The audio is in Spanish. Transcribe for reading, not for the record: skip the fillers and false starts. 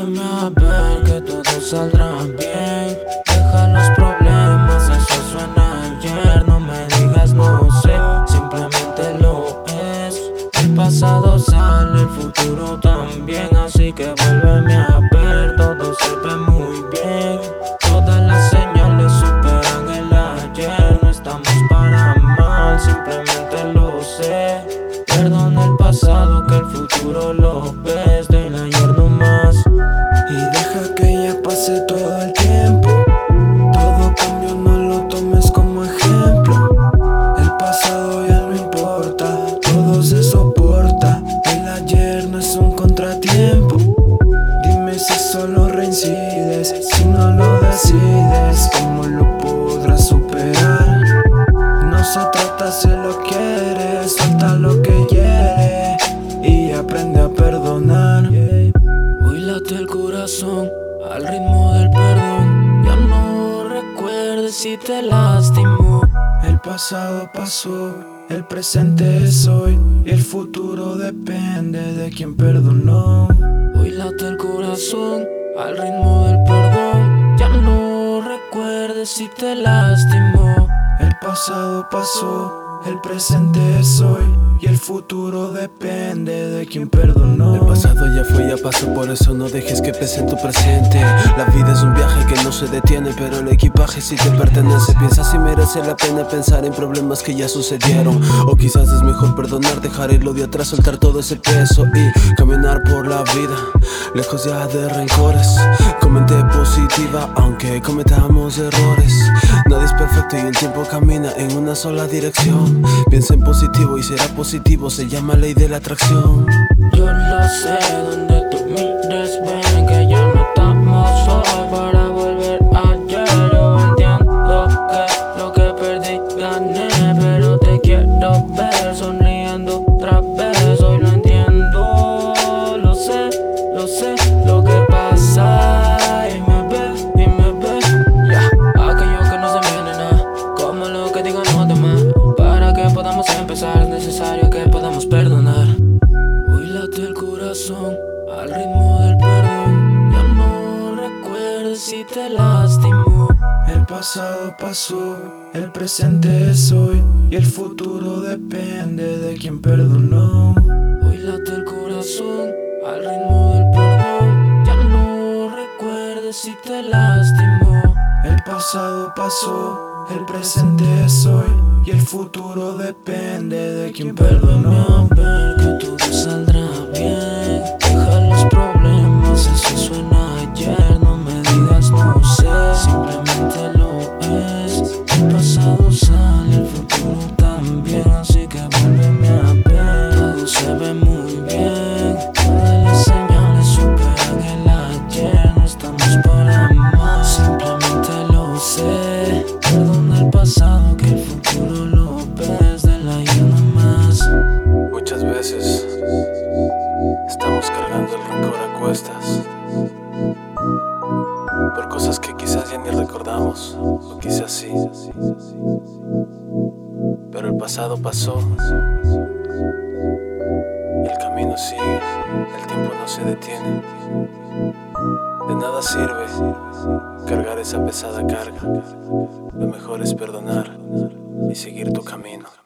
Vuélveme a ver que todo saldrá bien. Deja los problemas, eso suena ayer. No me digas no sé, simplemente lo es. El pasado sale, el futuro también. Así que vuélveme a ver, todo se ve muy bien. Todas las señales superan el ayer. No estamos para mal, simplemente lo sé. Perdona el pasado, que el futuro lo ves del ayer no más. Y deja que ya pase todo el tiempo. Todo cambio, no lo tomes como ejemplo. El pasado ya no importa, todo se soporta. El ayer no es un contratiempo. Dime si solo reincides, si no lo decides, ¿cómo lo podrás superar? No se trata si lo quieres, suelta lo que hiere y aprende a perdonar. Hoy late el corazón al ritmo del perdón. Ya no recuerdes si te lastimó. El pasado pasó, el presente es hoy y el futuro depende de quien perdonó. Hoy late el corazón al ritmo del perdón. Ya no recuerdes si te lastimó. El pasado pasó, el presente es hoy y el futuro depende de quien perdonó. El pasado ya fue, ya pasó, por eso no dejes que pese en tu presente. La vida es un viaje que no se detiene, pero el equipaje sí te pertenece. Piensa si merece la pena pensar en problemas que ya sucedieron, o quizás es mejor perdonar, dejar el odio atrás, soltar todo ese peso y caminar por la vida, lejos ya de rencores. Con mente positiva, aunque cometamos errores. Nadie es perfecto y el tiempo camina en una sola dirección. Piensa en positivo y será positivo, se llama ley de la atracción. Yo lo sé, donde tú mires ven que ya no estamos solos para volver ayer. Yo entiendo que lo que perdí gané, pero te quiero ver sonriendo otra vez. Hoy lo entiendo, lo sé, lo que pasa y me ve, ya. Aquello que no se viene nada, como lo que digan los demás. Para que podamos empezar es necesario que podamos perdonar. Hoy late el corazón al ritmo del perdón. Ya no recuerdes si te lastimó. El pasado pasó, el presente es hoy y el futuro depende de quien perdonó. Hoy late el corazón al ritmo del perdón. Ya no recuerdes si te lastimó. El pasado pasó, el presente es hoy y el futuro depende de quien perdonó. Ver que todo saldrá bien. Deja los problemas, eso suena ayer. No me digas no sé, simplemente lo es. El pasado sale, el futuro también. Así que vuélveme a ver, todo se ve muy bien. Todas las señales superan el ayer. No estamos para más, simplemente lo sé. Perdona el pasado, que el futuro lo ves del ayer no más. Muchas veces estamos cargando el rencor a cuestas por cosas que quizás ya ni recordamos, o quizás sí. Pero el pasado pasó y el camino sigue, el tiempo no se detiene. De nada sirve cargar esa pesada carga. Lo mejor es perdonar y seguir tu camino.